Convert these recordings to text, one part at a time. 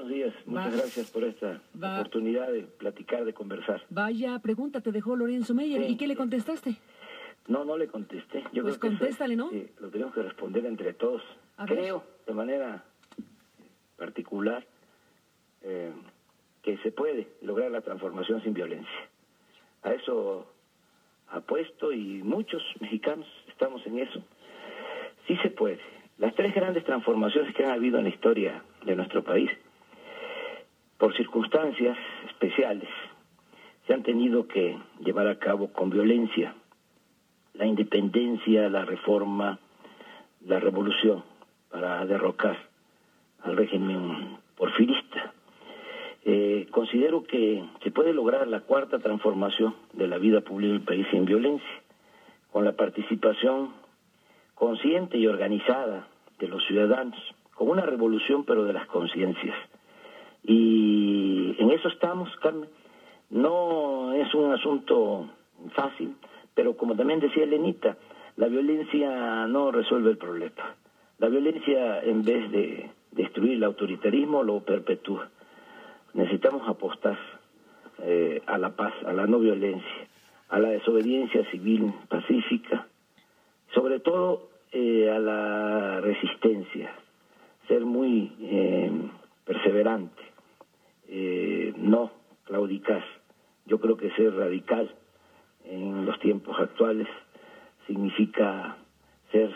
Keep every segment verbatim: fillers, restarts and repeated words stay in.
Buenos días, muchas Va. gracias por esta Va. oportunidad de platicar, de conversar. Vaya pregunta te dejó Lorenzo Meyer. Sí. ¿Y qué le contestaste? No, no le contesté. Yo Pues creo que contéstale, eso, ¿no? sí, lo tenemos que responder entre todos. A ver. Creo, de manera particular, eh, que se puede lograr la transformación sin violencia. A eso apuesto y muchos mexicanos estamos en eso. Sí se puede. Las tres grandes transformaciones que han habido en la historia de nuestro país, por circunstancias especiales, se han tenido que llevar a cabo con violencia. La independencia, la reforma, la revolución, para derrocar al régimen porfirista. Eh, considero que se puede lograr la cuarta transformación de la vida pública del país sin violencia, con la participación consciente y organizada de los ciudadanos, con una revolución pero de las conciencias. Y en eso estamos, Carmen. No es un asunto fácil, pero como también decía Elenita, la violencia no resuelve el problema. La violencia, en vez de destruir el autoritarismo, lo perpetúa. Necesitamos apostar eh, a la paz, a la no violencia, a la desobediencia civil pacífica, sobre todo eh, a la resistencia, ser muy eh, perseverante, eh, no claudicar. Yo creo que ser radical en los tiempos actuales significa ser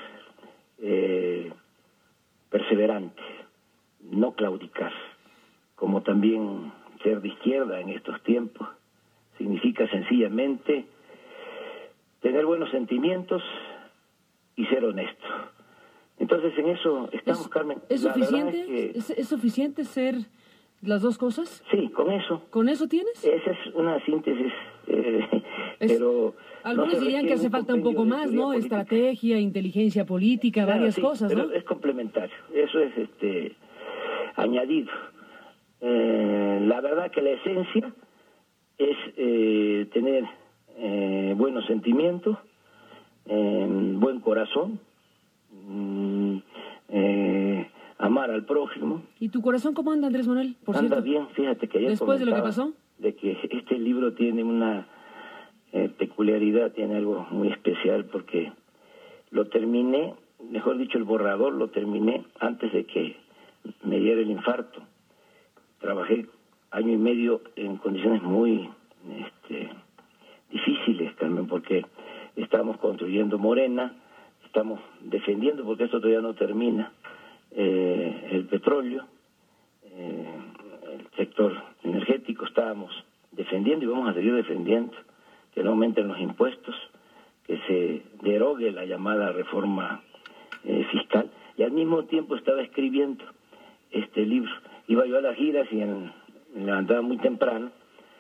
eh, perseverante, no claudicar, como también ser de izquierda en estos tiempos significa sencillamente tener buenos sentimientos y ser honesto. Entonces en eso estamos, ¿Es, Carmen. ¿es La suficiente? verdad es, que, ¿Es, ¿Es suficiente ser las dos cosas? Sí, con eso. ¿Con eso tienes? Esa es una síntesis, eh, Es, pero... algunos no dirían que hace falta un poco más, ¿no? Política. Estrategia, inteligencia política, Claro, varias sí, cosas, pero ¿no? es complementario, eso es este añadido. Eh, la verdad que la esencia es eh, tener eh, buenos sentimientos, eh, buen corazón, mm, eh, amar al prójimo. ¿Y tu corazón cómo anda, Andrés Manuel? Por Anda cierto, bien, fíjate que ayer después de lo que comentaba pasó. de que este libro tiene una eh, peculiaridad, tiene algo muy especial, porque lo terminé, mejor dicho, el borrador lo terminé antes de que me diera el infarto. Trabajé año y medio en condiciones muy este, difíciles, Carmen, porque estamos construyendo Morena, estamos defendiendo, porque esto todavía no termina, eh, el petróleo, eh, el sector energético, estábamos defendiendo y vamos a seguir defendiendo que no aumenten los impuestos, que se derogue la llamada reforma eh, fiscal, y al mismo tiempo estaba escribiendo este libro. Iba yo a las giras y en, me levantaba muy temprano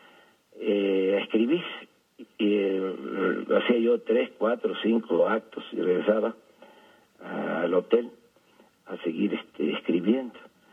eh, a escribir, y eh, hacía yo tres, cuatro, cinco actos y regresaba a, al hotel a seguir este, escribiendo.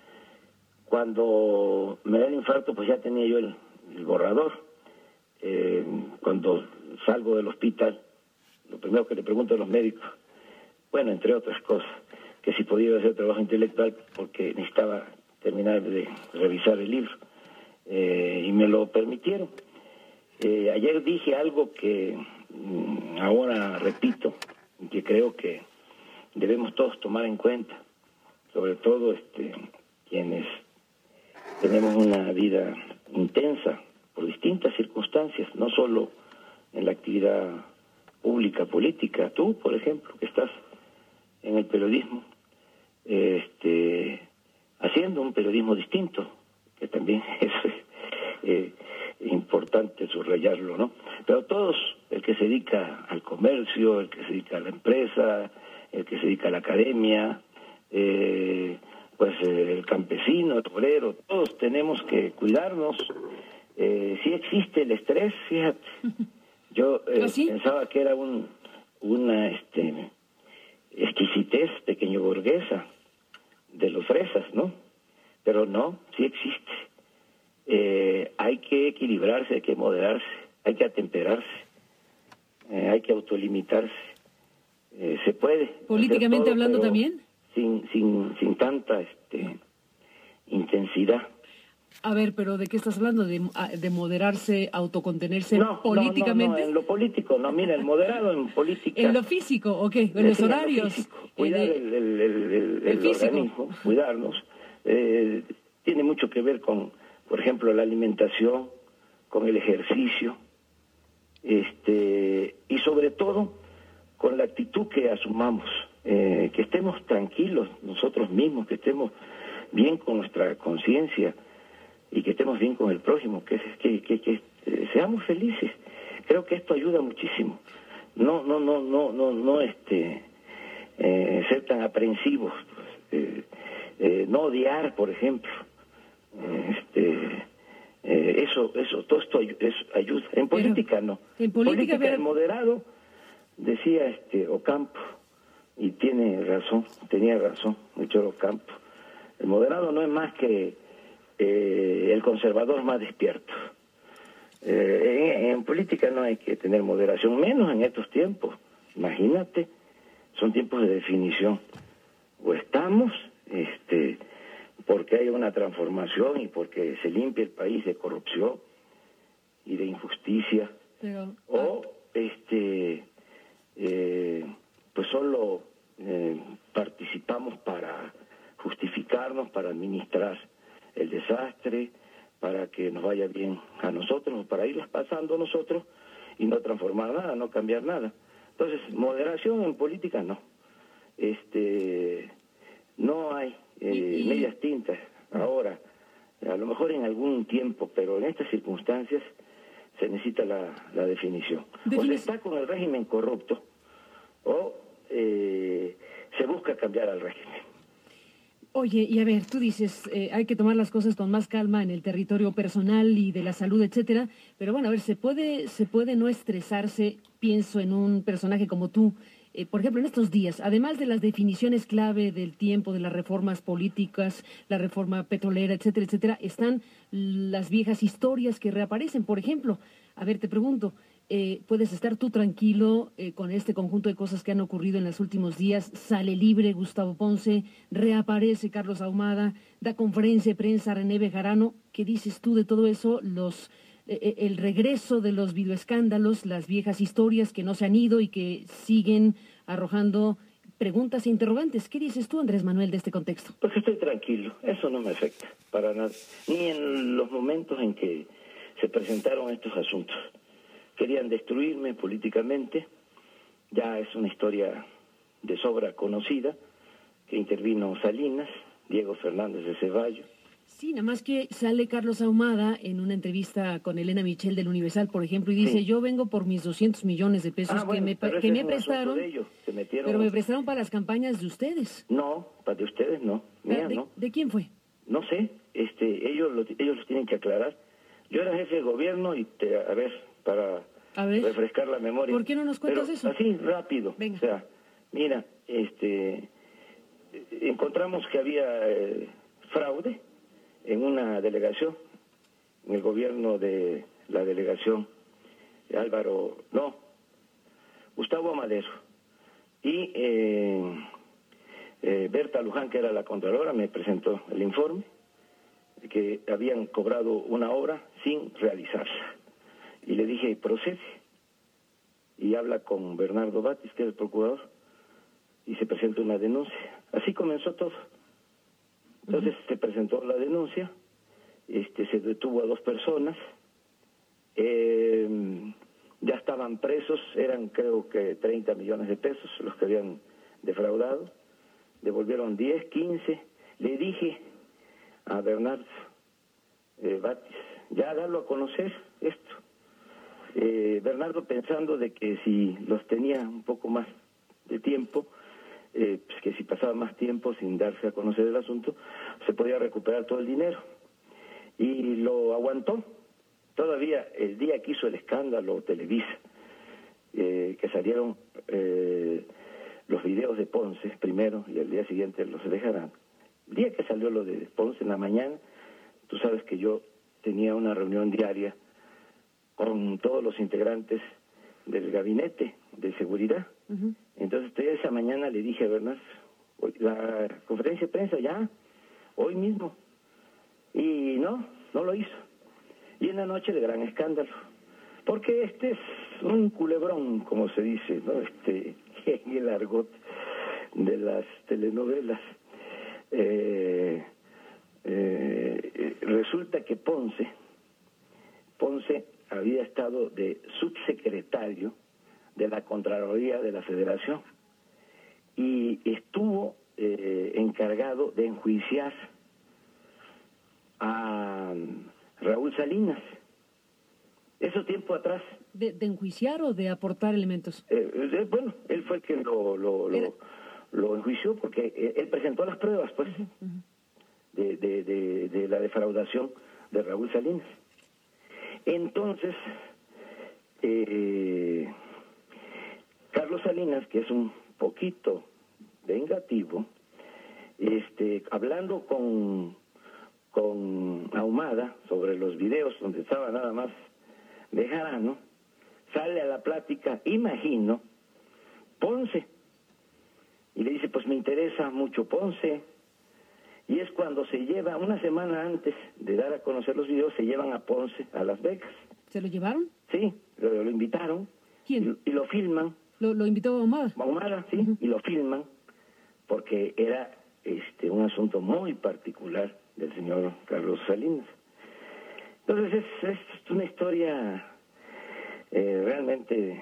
Cuando me da el infarto, pues ya tenía yo el, el borrador. Eh, cuando salgo del hospital, lo primero que le pregunto a los médicos, bueno, entre otras cosas, que si podía hacer trabajo intelectual porque necesitaba terminar de revisar el libro, eh, y me lo permitieron. Eh, ayer dije algo que mm, ahora repito, y que creo que debemos todos tomar en cuenta, sobre todo este, quienes tenemos una vida intensa por distintas circunstancias, no solo en la actividad pública, política. Tú, por ejemplo, que estás en el periodismo, este, haciendo un periodismo distinto, que también es eh, importante subrayarlo, ¿no? Pero todos, el que se dedica al comercio, el que se dedica a la empresa, el que se dedica a la academia, eh, pues eh, el campesino, el obrero, todos tenemos que cuidarnos. Eh, sí existe el estrés, fíjate. Yo eh, ¿Ah, sí? pensaba que era un una este exquisitez pequeño burguesa de los fresas, ¿no? Pero no, sí existe. Eh, hay que equilibrarse, hay que moderarse, hay que atemperarse, eh, hay que autolimitarse. Eh, se puede. Políticamente todo, hablando pero también. Sin, sin, sin tanta este intensidad. A ver, pero ¿de qué estás hablando? ¿De, de moderarse, autocontenerse no, políticamente? No, no, no, en lo político, no, mira, el moderado en política... ¿En lo físico o qué? ¿En los sí, horarios? En lo físico, cuidar el, el, el, el, el, el físico. organismo, cuidarnos, eh, tiene mucho que ver con, por ejemplo, la alimentación, con el ejercicio, este y sobre todo con la actitud que asumamos, eh, que estemos tranquilos nosotros mismos, que estemos bien con nuestra conciencia y que estemos bien con el prójimo, que, que, que, que eh, seamos felices. Creo que esto ayuda muchísimo. No, no, no, no, no, no, este, eh, ser tan aprensivos, eh, eh, no odiar, por ejemplo, eh, este, eh, eso, eso, todo esto eso ayuda. En política Pero, no. En política, política pero... el moderado, decía este Ocampo, y tiene razón, tenía razón, Melchor Ocampo. El moderado no es más que eh, el conservador más despierto. Eh, en, en política no hay que tener moderación, menos en estos tiempos. Imagínate, son tiempos de definición. O estamos, este, porque hay una transformación y porque se limpia el país de corrupción y de injusticia, Pero, o este, eh, pues solo eh, participamos para justificarnos, para administrar el desastre, para que nos vaya bien a nosotros, para irlas pasando nosotros y no transformar nada, no cambiar nada. Entonces, moderación en política no. Este, no hay eh, medias tintas ahora, a lo mejor en algún tiempo, pero en estas circunstancias se necesita la, la definición. O se está con el régimen corrupto o eh, se busca cambiar al régimen. Oye, y a ver, tú dices, eh, hay que tomar las cosas con más calma en el territorio personal y de la salud, etcétera, pero bueno, a ver, se puede, se puede no estresarse, pienso en un personaje como tú, eh, por ejemplo, en estos días, además de las definiciones clave del tiempo, de las reformas políticas, la reforma petrolera, etcétera, etcétera, están las viejas historias que reaparecen, por ejemplo, a ver, te pregunto, Eh, puedes estar tú tranquilo eh, con este conjunto de cosas que han ocurrido en los últimos días. Sale libre Gustavo Ponce, reaparece Carlos Ahumada, da conferencia de prensa René Bejarano. ¿Qué dices tú de todo eso? Los eh, el regreso de los videoescándalos, las viejas historias que no se han ido y que siguen arrojando preguntas e interrogantes. ¿Qué dices tú, Andrés Manuel, de este contexto? Pues estoy tranquilo, eso no me afecta para nada, ni en los momentos en que se presentaron estos asuntos. Querían destruirme políticamente, ya es una historia de sobra conocida, que intervino Salinas, Diego Fernández de Ceballos. Sí, nada más que sale Carlos Ahumada en una entrevista con Elena Michel del Universal, por ejemplo, y dice, sí. yo vengo por mis doscientos millones de pesos ah, bueno, que me, que que me es prestaron, de ellos. Se metieron... pero me prestaron para las campañas de ustedes. No, para de ustedes no, mía ¿De, no. ¿De quién fue? No sé, este, ellos lo, ellos los tienen que aclarar. Yo era jefe de gobierno y, te, a ver, para a ver, refrescar la memoria. ¿por qué no nos cuentas Pero eso? Así, rápido. Venga. O sea, mira, este, encontramos que había eh, fraude en una delegación, en el gobierno de la delegación de Álvaro, no, Gustavo Amadero. Y eh, eh, Berta Luján, que era la contralora, me presentó el informe de que habían cobrado una obra sin realizarse. Y le dije, procede. Y habla con Bernardo Batis, que es el procurador, y se presenta una denuncia. Así comenzó todo. Entonces uh-huh. se presentó la denuncia, este, se detuvo a dos personas, eh, ya estaban presos, eran creo que treinta millones de pesos los que habían defraudado, devolvieron diez, quince. Le dije a Bernardo eh, Batis, ya darlo a conocer esto. Eh, Bernardo pensando de que si los tenía un poco más de tiempo, eh, pues que si pasaba más tiempo sin darse a conocer el asunto, se podía recuperar todo el dinero. Y lo aguantó. Todavía el día que hizo el escándalo Televisa, eh, que salieron eh, los videos de Ponce primero y al día siguiente los dejarán. El día que salió lo de Ponce en la mañana, tú sabes que yo tenía una reunión diaria con todos los integrantes del gabinete de seguridad. Uh-huh. Entonces esa mañana le dije a Bernardo, la conferencia de prensa ya, hoy mismo. Y no, no lo hizo. Y en la noche de gran escándalo, porque este es un culebrón, como se dice, ¿no? Este, en el argot de las telenovelas. Eh, eh, resulta que Ponce, Ponce había estado de subsecretario de la Contraloría de la Federación y estuvo eh, encargado de enjuiciar a Raúl Salinas. Eso tiempo atrás. ¿De, de enjuiciar o de aportar elementos? Eh, eh, bueno, él fue el que lo, lo, lo, lo enjuició porque eh, él presentó las pruebas, pues, uh-huh, uh-huh. De, de, de, de la defraudación de Raúl Salinas. Entonces, eh, Carlos Salinas, que es un poquito vengativo, este, hablando con, con Ahumada sobre los videos donde estaba nada más Bejarano, sale a la plática, imagino, Ponce, y le dice, pues me interesa mucho Ponce, y es cuando se lleva, una semana antes de dar a conocer los videos, se llevan a Ponce a Las Vegas. ¿Se lo llevaron? Sí, lo, lo invitaron. ¿Quién? Y, y lo filman. ¿Lo, lo invitó Ahumada? Ahumada, sí, uh-huh. Y lo filman, porque era este un asunto muy particular del señor Carlos Salinas. Entonces es, es una historia eh, realmente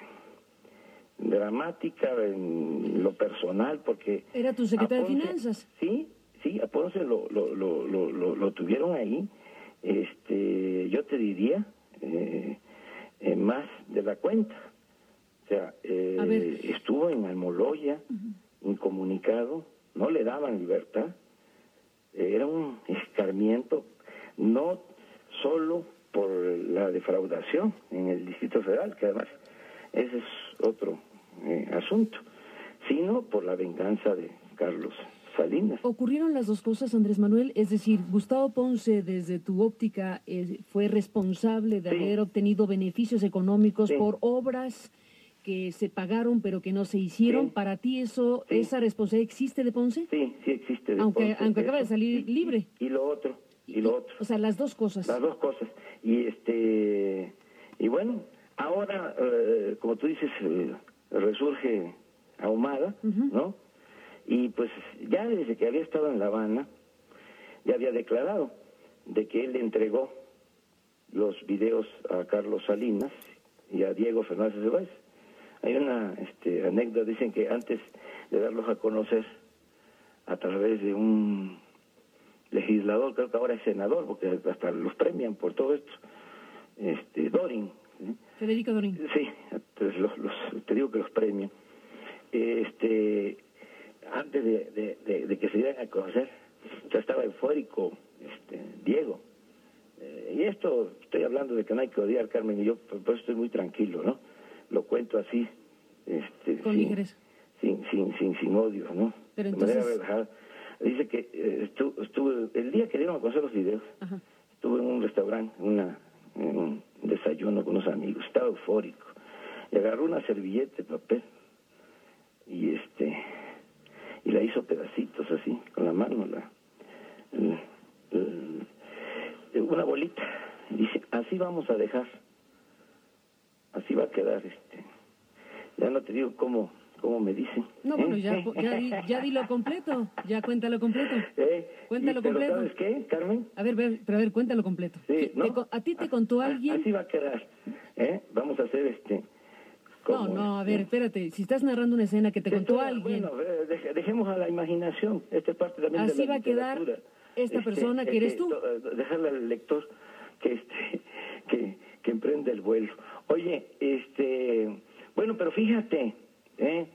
dramática en lo personal, porque... ¿Era tu secretario Ponce, de Finanzas? Sí, sí, a Ponce lo, lo, lo, lo, lo, lo tuvieron ahí, este, yo te diría, eh, eh, más de la cuenta. O sea, eh, estuvo en Almoloya, uh-huh. Incomunicado, no le daban libertad, era un escarmiento, no solo por la defraudación en el Distrito Federal, que además ese es otro eh, asunto, sino por la venganza de Carlos Salinas. ¿Ocurrieron las dos cosas, Andrés Manuel? Es decir, Gustavo Ponce, desde tu óptica, eh, fue responsable de sí. haber obtenido beneficios económicos sí. por obras que se pagaron pero que no se hicieron. Sí. ¿Para ti eso, sí. esa responsabilidad existe de Ponce? Sí, sí existe de aunque, Ponce. Aunque acaba de salir y, libre. Y, y lo otro, y, y lo otro. O sea, las dos cosas. Las dos cosas. Y este y bueno, ahora, eh, como tú dices, eh, resurge Ahumada, uh-huh. ¿no? Y pues ya desde que había estado en La Habana, ya había declarado de que él entregó los videos a Carlos Salinas y a Diego Fernández de Valls. Hay una este, anécdota, dicen que antes de darlos a conocer a través de un legislador, creo que ahora es senador, porque hasta los premian por todo esto, este Dorin. ¿sí? Federico Dorin. Sí, entonces los, los, te digo que los premian. Este, antes de, de, de, de que se dieran a conocer, ya estaba eufórico este, Diego. Eh, y esto, estoy hablando de que no hay que odiar, Carmen, y yo por eso estoy muy tranquilo, ¿no? Lo cuento así, este, con sin, sin, sin, sin, sin odio, ¿no? Pero entonces... De manera relajada. Dice que eh, estuvo, estuvo, el día que dieron a conocer los videos, ajá. estuve en un restaurante, una, en un desayuno con unos amigos, estaba eufórico, y agarró una servilleta de papel, y este, y la hizo pedacitos así, con la mano, la, el, el, una bolita, y dice, así vamos a dejar, así va a quedar, este, ya no te digo cómo, cómo me dicen. No, bueno, ya, ya, di, ya di lo completo, ya cuéntalo completo. ¿Eh? Cuéntalo pero completo. ¿Sabes qué, Carmen? A ver, ver, pero a ver, cuéntalo completo. Sí, ¿no? ¿Te, ¿A ti te contó a, alguien? Así va a quedar, ¿eh? Vamos a hacer este... No, no, a ver, espérate, si estás narrando una escena que te contó Estoy, alguien... Bueno, dejemos a la imaginación, esta es parte también así de la va a quedar esta este, persona que eres tú. Dejarle al lector que este que, que emprenda el vuelo. Oye, este, bueno, pero fíjate, ¿eh?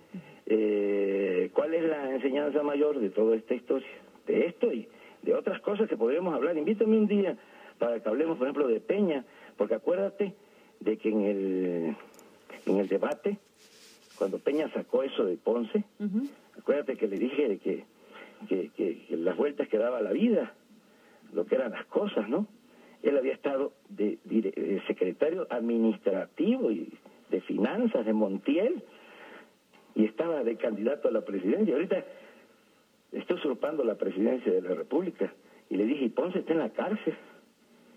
Eh, ¿cuál es la enseñanza mayor de toda esta historia? De esto y de otras cosas que podríamos hablar. Invítame un día para que hablemos, por ejemplo, de Peña, porque acuérdate de que en el en el debate, cuando Peña sacó eso de Ponce, uh-huh. acuérdate que le dije de que, que, que, que las vueltas que daba la vida, lo que eran las cosas, ¿no? Él había estado de, de, de secretario administrativo y de finanzas de Montiel y estaba de candidato a la presidencia. Ahorita está usurpando la presidencia de la República y le dije, y Ponce está en la cárcel.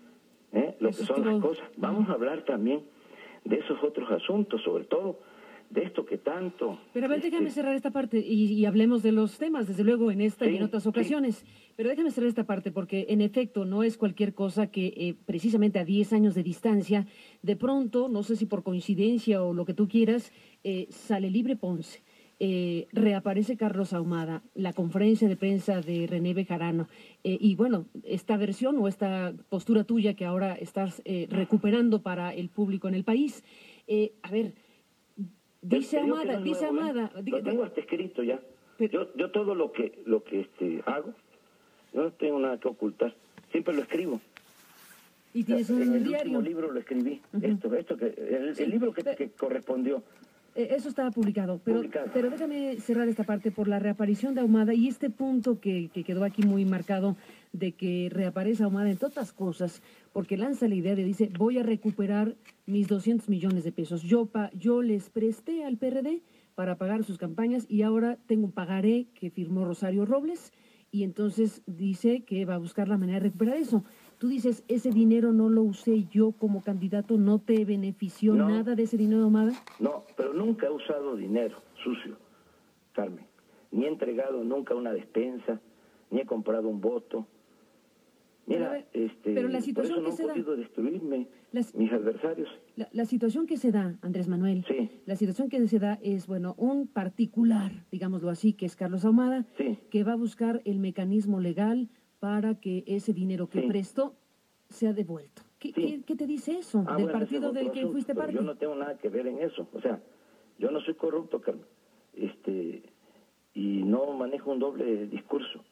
¿eh? Lo que son las cosas. Vamos a hablar también de esos otros asuntos, sobre todo de esto que tanto... Pero a ver, este... déjame cerrar esta parte y, y hablemos de los temas, desde luego, en esta sí, y en otras ocasiones. Sí. Pero déjame cerrar esta parte porque, en efecto, no es cualquier cosa que eh, precisamente a diez años de distancia, de pronto, no sé si por coincidencia o lo que tú quieras, eh, sale libre Ponce. Eh, reaparece Carlos Ahumada, la conferencia de prensa de René Bejarano. Eh, y bueno, esta versión o esta postura tuya que ahora estás eh, recuperando para el público en el país. Eh, a ver... Dice Ahumada, no dice Ahumada. ¿eh? Lo tengo hasta escrito ya. Pero, yo, yo todo lo que lo que este hago, yo no tengo nada que ocultar. Siempre lo escribo. ¿Y tienes un en el diario? último libro lo escribí. Uh-huh. Esto, esto que el, sí, el libro que, pero, que correspondió. Eh, eso estaba publicado. Pero, publicado. pero déjame cerrar esta parte por la reaparición de Ahumada y este punto que, que quedó aquí muy marcado de que reaparece Ahumada en todas las cosas, porque lanza la idea de, dice, voy a recuperar mis doscientos millones de pesos. Yo, pa, yo les presté al P R D para pagar sus campañas y ahora tengo un pagaré que firmó Rosario Robles y entonces dice que va a buscar la manera de recuperar eso. Tú dices, ese dinero no lo usé yo como candidato, ¿no te benefició no, nada de ese dinero de Ahumada? No, pero nunca he usado dinero sucio, Carmen. Ni he entregado nunca una despensa, ni he comprado un voto. Mira, ver, este, pero la situación por eso no que han podido da, destruirme las, mis adversarios. La, la situación que se da, Andrés Manuel, sí. la situación que se da es, bueno, un particular, digámoslo así, que es Carlos Ahumada, sí. que va a buscar el mecanismo legal para que ese dinero que sí. prestó sea devuelto. ¿Qué, sí. ¿qué, ¿Qué te dice eso ah, del bueno, partido del que asunto, fuiste parte? Yo no tengo nada que ver en eso. O sea, yo no soy corrupto, Carmen. Este, y no manejo un doble discurso.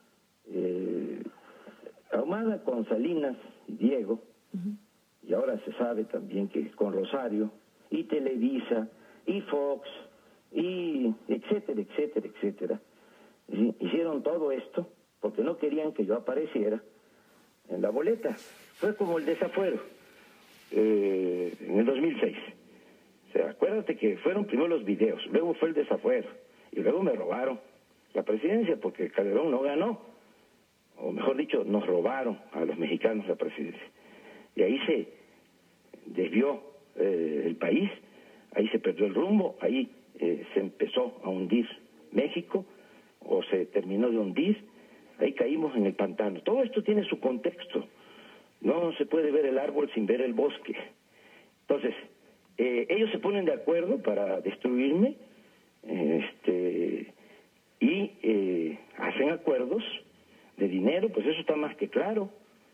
Eh, Ahumada con Salinas y Diego, uh-huh. y ahora se sabe también que con Rosario, y Televisa, y Fox, y etcétera, etcétera, etcétera, ¿sí? Hicieron todo esto porque no querían que yo apareciera en la boleta. Fue como el desafuero eh, en el dos mil seis. O sea, acuérdate que fueron primero los videos, luego fue el desafuero, y luego me robaron la presidencia porque Calderón no ganó. O mejor dicho, nos robaron a los mexicanos la presidencia. Y ahí se desvió eh, el país, ahí se perdió el rumbo, ahí eh, se empezó a hundir México, o se terminó de hundir, ahí caímos en el pantano. Todo esto tiene su contexto. No se puede ver el árbol sin ver el bosque. Entonces, eh, ellos se ponen de acuerdo para destruirme, eh, este, y eh, hacen acuerdos de dinero, pues eso está más que claro.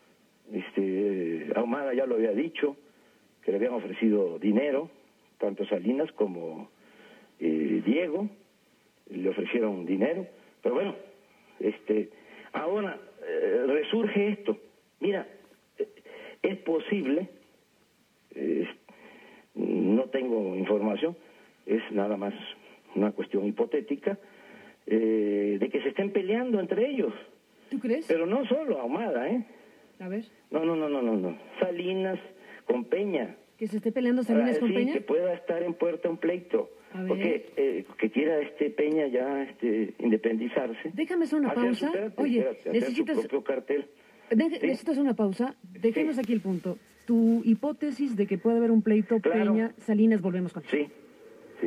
Este, Ahumada ya lo había dicho, que le habían ofrecido dinero, tanto Salinas como eh, Diego, le ofrecieron dinero, pero bueno, este, ahora eh, resurge esto. Mira, eh, es posible, eh, no tengo información, es nada más una cuestión hipotética, eh, de que se estén peleando entre ellos. ¿Tú crees? Pero no solo Ahumada, ¿eh? A ver. No, no, no, no, no, no. Salinas con Peña. ¿Que se esté peleando Salinas Para con decir Peña? Que pueda estar en puerta un pleito. A ver. Porque eh, que quiera este Peña ya este, independizarse. Déjame hacer una hacer pausa. Su, espérate, Oye, espérate, necesitas... Hacer su propio cartel. De... ¿Sí? Necesitas una pausa. Dejemos sí. aquí el punto. Tu hipótesis de que puede haber un pleito claro. Peña-Salinas, volvemos con eso. Sí, sí.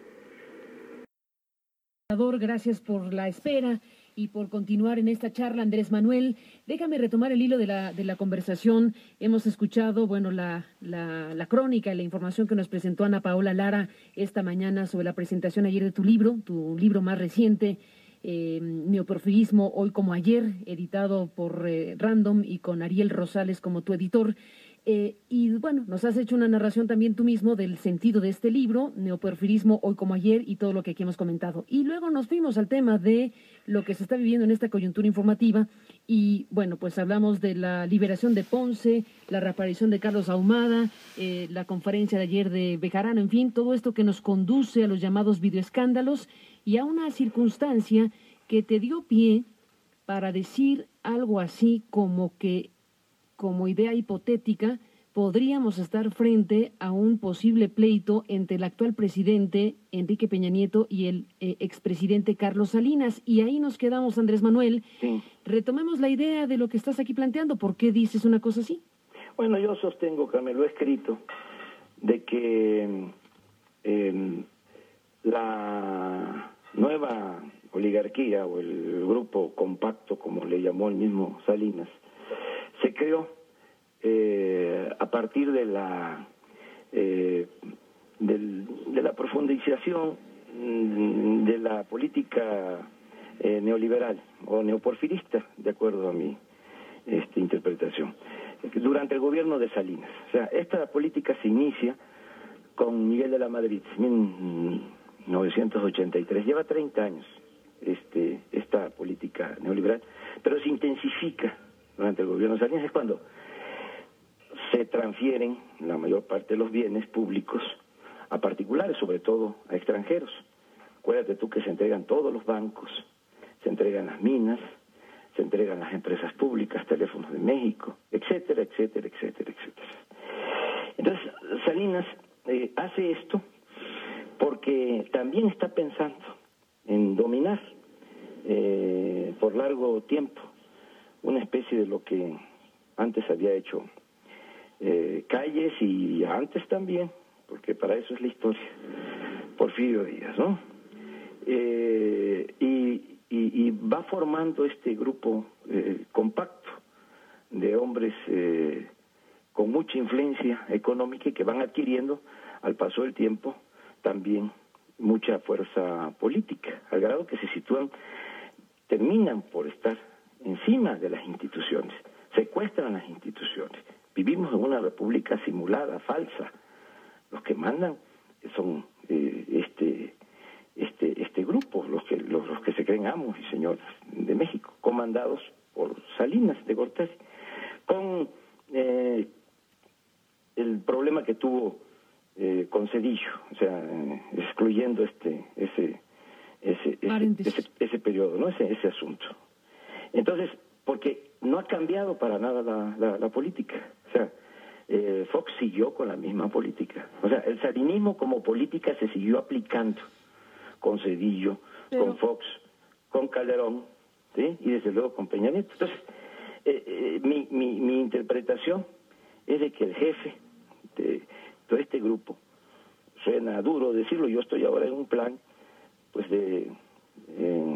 Gracias por la espera y por continuar en esta charla, Andrés Manuel. Déjame retomar el hilo de la, de la conversación. Hemos escuchado, bueno, la, la, la crónica y la información que nos presentó Ana Paola Lara esta mañana sobre la presentación ayer de tu libro, tu libro más reciente, eh, Neoporfirismo, hoy como ayer, editado por eh, Random y con Ariel Rosales como tu editor. Eh, y bueno, nos has hecho una narración también tú mismo del sentido de este libro, Neoporfirismo, hoy como ayer, y todo lo que aquí hemos comentado. Y luego nos fuimos al tema de lo que se está viviendo en esta coyuntura informativa y bueno, pues hablamos de la liberación de Ponce, la reaparición de Carlos Ahumada, eh, la conferencia de ayer de Bejarano, en fin, todo esto que nos conduce a los llamados videoescándalos y a una circunstancia que te dio pie para decir algo así como que como idea hipotética, podríamos estar frente a un posible pleito entre el actual presidente Enrique Peña Nieto y el eh, expresidente Carlos Salinas. Y ahí nos quedamos, Andrés Manuel. Sí. Retomemos la idea de lo que estás aquí planteando. ¿Por qué dices una cosa así? Bueno, yo sostengo, que me lo he escrito, de que eh, la nueva oligarquía o el grupo compacto, como le llamó el mismo Salinas, se creó eh, a partir de la eh, del, de la profundización de la política eh, neoliberal o neoporfirista, de acuerdo a mi este, interpretación, durante el gobierno de Salinas. O sea, esta política se inicia con Miguel de la Madrid, mil novecientos ochenta y tres, lleva treinta años este, esta política neoliberal, pero se intensifica durante el gobierno de Salinas, es cuando se transfieren la mayor parte de los bienes públicos a particulares, sobre todo a extranjeros. Acuérdate tú que se entregan todos los bancos, se entregan las minas, se entregan las empresas públicas, Teléfonos de México, etcétera, etcétera, etcétera, etcétera. Entonces, Salinas eh, hace esto porque también está pensando en dominar eh, por largo tiempo una especie de lo que antes había hecho eh, Calles y antes también, porque para eso es la historia, Porfirio Díaz, ¿no? Eh, y, y, y va formando este grupo eh, compacto de hombres eh, con mucha influencia económica y que van adquiriendo al paso del tiempo también mucha fuerza política, al grado que se sitúan, terminan por estar encima de las instituciones, secuestran las instituciones. Vivimos en una república simulada, falsa. Los que mandan son eh, este este este grupo, los que los, los que se creen amos y señores de México, comandados por Salinas de Gortari, con eh, el problema que tuvo eh, con Zedillo, o sea, eh, excluyendo este ese ese ese, ese ese periodo, no ese ese asunto. Entonces, porque no ha cambiado para nada la, la, la política, o sea, eh, Fox siguió con la misma política, o sea, el salinismo como política se siguió aplicando con Zedillo, Pero... con Fox, con Calderón, ¿sí? Y desde luego con Peña Nieto. Entonces, eh, eh, mi, mi, mi interpretación es de que el jefe de todo este grupo, suena duro decirlo, yo estoy ahora en un plan, pues de eh,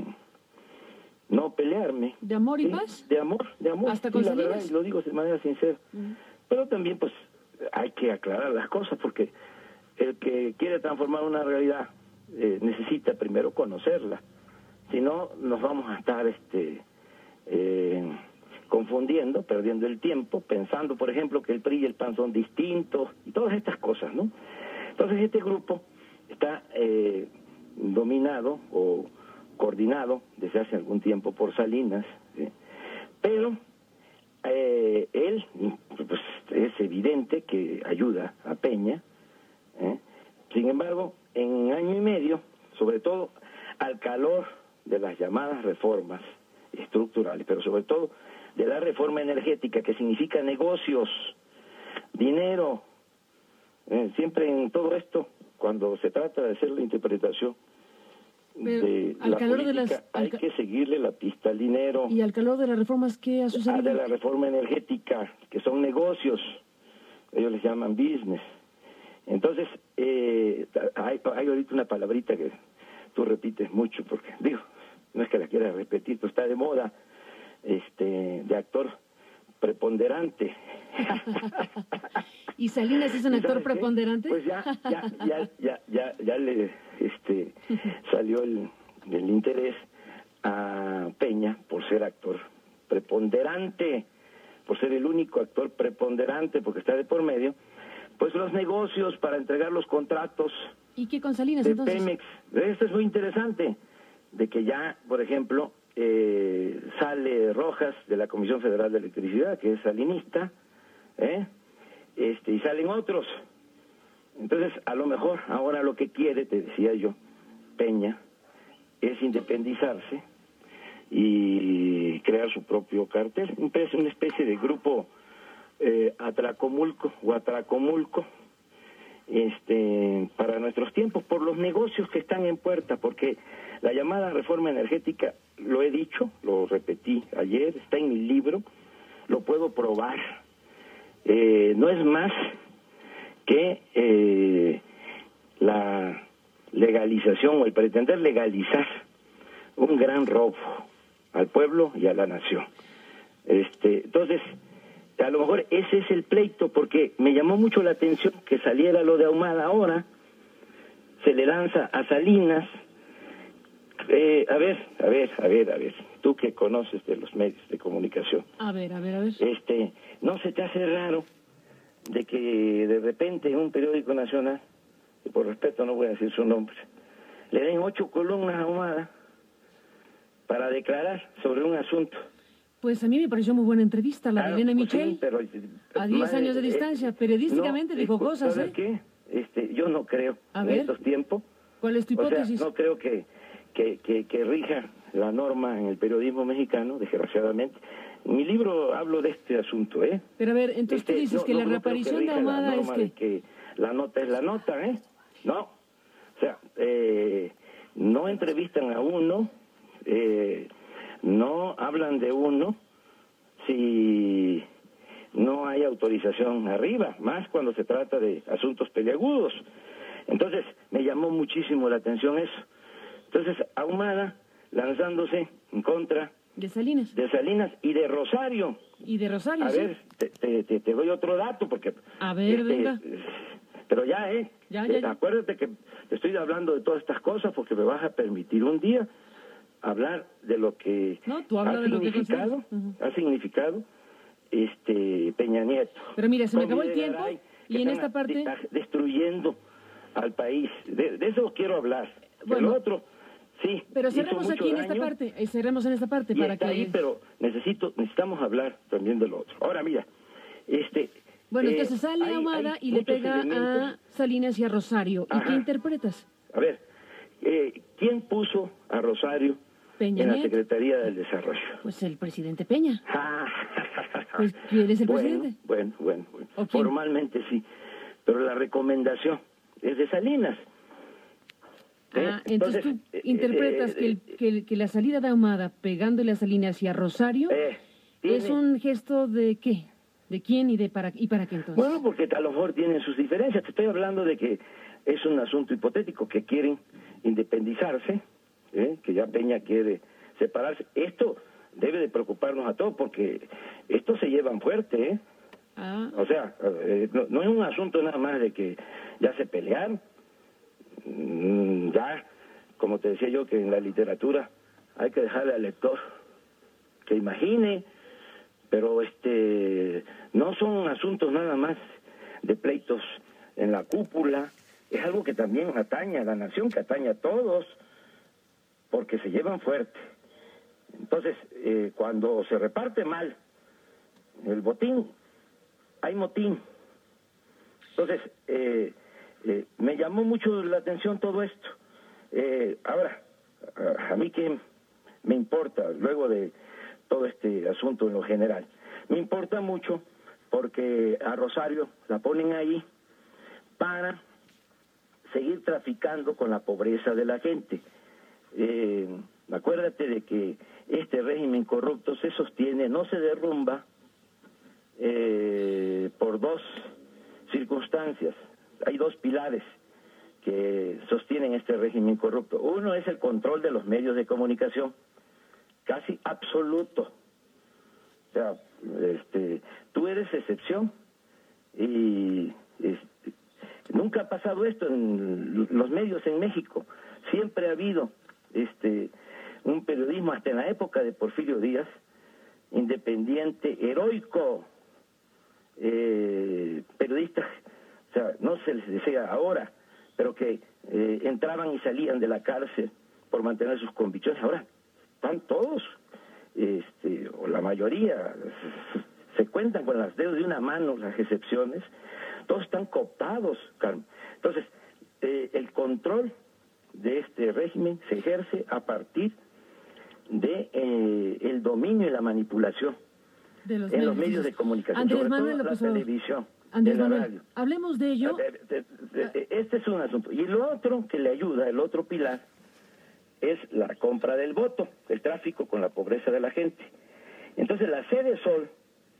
no pelearme. ¿De amor y ¿sí? paz? De amor, de amor. ¿Hasta sí, la verdad, y lo digo de manera sincera. Uh-huh. Pero también, pues, hay que aclarar las cosas, porque el que quiere transformar una realidad eh, necesita primero conocerla. Si no, nos vamos a estar este eh, confundiendo, perdiendo el tiempo, pensando, por ejemplo, que el P R I y el P A N son distintos, y todas estas cosas, ¿no? Entonces, este grupo está eh, dominado o coordinado desde hace algún tiempo por Salinas, ¿sí? Pero eh, él, pues, es evidente que ayuda a Peña, ¿eh? Sin embargo, en año y medio, sobre todo al calor de las llamadas reformas estructurales, pero sobre todo de la reforma energética, que significa negocios, dinero, eh, siempre en todo esto, cuando se trata de hacer la interpretación Pero de al la calor política, de las, hay ca... que seguirle la pista al dinero. ¿Y al calor de las reformas qué ha sucedido? De la reforma energética, que son negocios, ellos les llaman business. Entonces, eh, hay, hay ahorita una palabrita que tú repites mucho, porque, digo, no es que la quieras repetir, pero está de moda, este, de actor preponderante. ¿Y Salinas es un actor preponderante? Pues ya, ya, ya, ya, ya, ya le este, salió el, el interés a Peña por ser actor preponderante, por ser el único actor preponderante, porque está de por medio, pues los negocios para entregar los contratos. ¿Y qué con Salinas de entonces? Pemex. Esto es muy interesante, de que ya, por ejemplo, eh, sale Rojas de la Comisión Federal de Electricidad, que es salinista, ¿eh? Este, y salen otros. Entonces, a lo mejor ahora lo que quiere, te decía yo, Peña, es independizarse y crear su propio cartel, una especie de grupo eh, atracomulco o atracomulco, este, para nuestros tiempos, por los negocios que están en puerta, porque la llamada reforma energética, lo he dicho, lo repetí ayer, está en mi libro, lo puedo probar. eh, no es más que eh, la legalización o el pretender legalizar un gran robo al pueblo y a la nación. Este, entonces, a lo mejor ese es el pleito, porque me llamó mucho la atención que saliera lo de Ahumada ahora, se le lanza a Salinas. Eh, a ver, a ver, a ver, a ver, tú que conoces de los medios de comunicación. A ver, a ver, a ver. Este, ¿no se te hace raro de que de repente en un periódico nacional, y por respeto no voy a decir su nombre, le den ocho columnas a Ahumada para declarar sobre un asunto? Pues a mí me pareció muy buena entrevista, la Claro, de Elena pues sí, Michel, pero, a diez madre, años de eh, distancia. Periodísticamente no, dijo eh, cosas, ¿sabes ¿eh? qué? Este, yo no creo A en ver. estos tiempos. ¿Cuál es tu O sea, hipótesis? no creo que, que, que, que rija la norma en el periodismo mexicano, desgraciadamente. En mi libro hablo de este asunto, ¿eh? Pero a ver, entonces Este, tú dices no, que no, la no creo que reaparición de rija la Ahumada es norma que... de que la nota es la nota, ¿eh? No. O sea, eh, no entrevistan a uno, eh, no hablan de uno si no hay autorización arriba, más cuando se trata de asuntos peliagudos. Entonces, me llamó muchísimo la atención eso. Entonces, Ahumada lanzándose en contra De Salinas. de Salinas y de Rosario. Y de Rosario, A sí. ver, te, te, te, te doy otro dato, porque... A ver, este, venga. Pero ya, ¿eh? Ya, ya, ya. Acuérdate que te estoy hablando de todas estas cosas porque me vas a permitir un día hablar de lo que No, tú habla ha de lo que significado, consideras. Ujú. ha significado este Peña Nieto. Pero mira, se me Con acabó el Videgaray, tiempo que y en están esta parte... de- destruyendo al país. De, de eso quiero hablar. Bueno. El otro, sí. Pero hizo cerremos mucho aquí en esta daño parte, eh, cerremos en esta parte y para está que... ahí, pero necesito, necesitamos hablar también del otro. Ahora, mira, este... Bueno, eh, entonces sale hay- Ahumada hay y le muchos pega a elementos. Salinas y a Rosario. ¿Y Ajá. qué interpretas? A ver, eh, ¿quién puso a Rosario Peña en la Nieto. Secretaría del Desarrollo? Pues el presidente Peña. Ah, Pues, ¿quién es el bueno, presidente? Bueno, bueno, bueno. ¿O quién? Formalmente sí, pero la recomendación es de Salinas. ¿Eh? Ah, entonces tú eh, interpretas eh, que, el, que, el- que la salida de Ahumada pegándole a Salinas y a Rosario eh, es tiene- un gesto de qué, de quién y de para y para qué entonces. Bueno, porque a lo mejor tienen sus diferencias. Te estoy hablando de que es un asunto hipotético, que quieren independizarse, ¿eh? Que ya Peña quiere separarse. Esto debe de preocuparnos a todos, porque esto se llevan fuerte, ¿eh? Ah, O sea, eh, no, no es un asunto nada más de que ya se pelearon. Mm, ya, como te decía yo, que en la literatura hay que dejarle al lector que imagine, pero este no son asuntos nada más de pleitos en la cúpula, es algo que también atañe a la nación, que atañe a todos, porque se llevan fuerte. Entonces, eh, cuando se reparte mal el botín, hay motín. Entonces, eh, eh, me llamó mucho la atención todo esto. Eh, ahora, a, a mí que me importa, luego de todo este asunto en lo general, me importa mucho porque a Rosario la ponen ahí para seguir traficando con la pobreza de la gente. Eh, acuérdate de que este régimen corrupto se sostiene, no se derrumba eh, por dos circunstancias. Hay dos pilares que sostienen este régimen corrupto. Uno es el control de los medios de comunicación, casi absoluto. O sea, este, tú eres excepción y este, nunca ha pasado esto en los medios en México. Siempre ha habido este un periodismo, hasta en la época de Porfirio Díaz, independiente, heroico, eh, periodistas, o sea, no se les desea ahora, pero que eh, entraban y salían de la cárcel por mantener sus convicciones. Ahora están todos, este, o la mayoría, se, se cuentan con las dedos de una mano las excepciones, todos están cooptados, Carmen. Entonces, eh, el control de este régimen se ejerce a partir de eh, el dominio y la manipulación de los en medios, los medios dices. de comunicación, Andrés sobre Manuel todo López la Obrador. televisión, Andrés de la Manuel, radio. hablemos de ello. De- de- de- de- Este es un asunto. Y lo otro que le ayuda, el otro pilar, es la compra del voto, el tráfico con la pobreza de la gente. Entonces la Sede Sol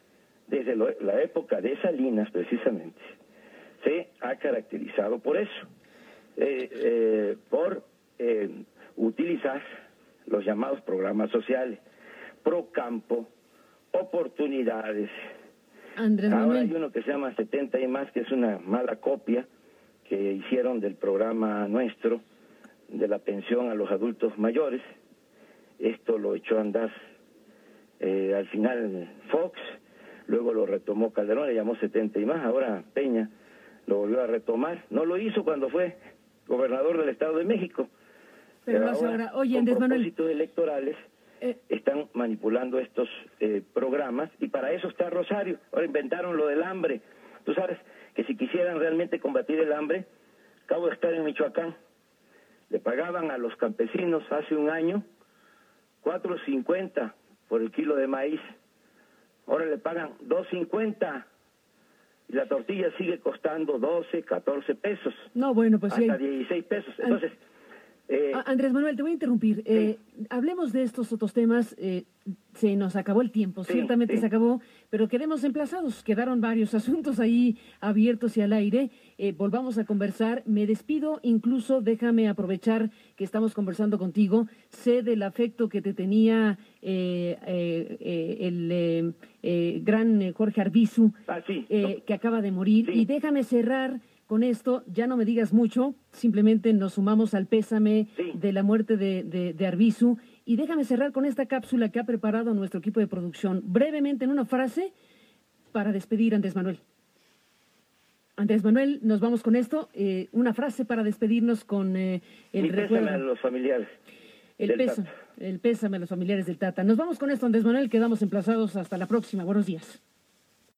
desde lo, la época de Salinas precisamente, se ha caracterizado por eso, eh, eh, por eh, utilizar los llamados programas sociales, pro campo, oportunidades. Andrés Ahora Manuel. hay uno que se llama setenta y más, que es una mala copia que hicieron del programa nuestro de la pensión a los adultos mayores. Esto lo echó a andar eh, al final Fox, luego lo retomó Calderón, le llamó setenta y más, ahora Peña lo volvió a retomar. No lo hizo cuando fue gobernador del Estado de México. Pero, pero ahora, ahora, oye, con Andrés Manuel, propósitos electorales, eh, están manipulando estos eh, programas, y para eso está Rosario. Ahora inventaron lo del hambre. Tú sabes que si quisieran realmente combatir el hambre, acabo de estar en Michoacán, le pagaban a los campesinos hace un año cuatro cincuenta por el kilo de maíz, ahora le pagan dos cincuenta y la tortilla sigue costando doce, catorce pesos. No, bueno, pues hasta sí. dieciséis pesos. Entonces, eh, Andrés Manuel, te voy a interrumpir. Sí. Eh, hablemos de estos otros temas. Eh, se nos acabó el tiempo, sí, ciertamente sí. se acabó, pero quedemos emplazados. Quedaron varios asuntos ahí abiertos y al aire. Eh, volvamos a conversar. Me despido, incluso déjame aprovechar que estamos conversando contigo. Sé del afecto que te tenía eh, eh, eh, el eh, eh, gran Jorge Arbizu, ah, sí, eh, no. que acaba de morir. Sí. Y déjame cerrar con esto, ya no me digas mucho, simplemente nos sumamos al pésame sí. de la muerte de, de, de Arbizu, y déjame cerrar con esta cápsula que ha preparado nuestro equipo de producción, brevemente en una frase para despedir a Andrés Manuel. Andrés Manuel, nos vamos con esto, eh, una frase para despedirnos con eh, el Mi recuerdo. Pésame a los familiares. El pésame, el pésame a los familiares del Tata. Nos vamos con esto, Andrés Manuel, quedamos emplazados hasta la próxima. Buenos días.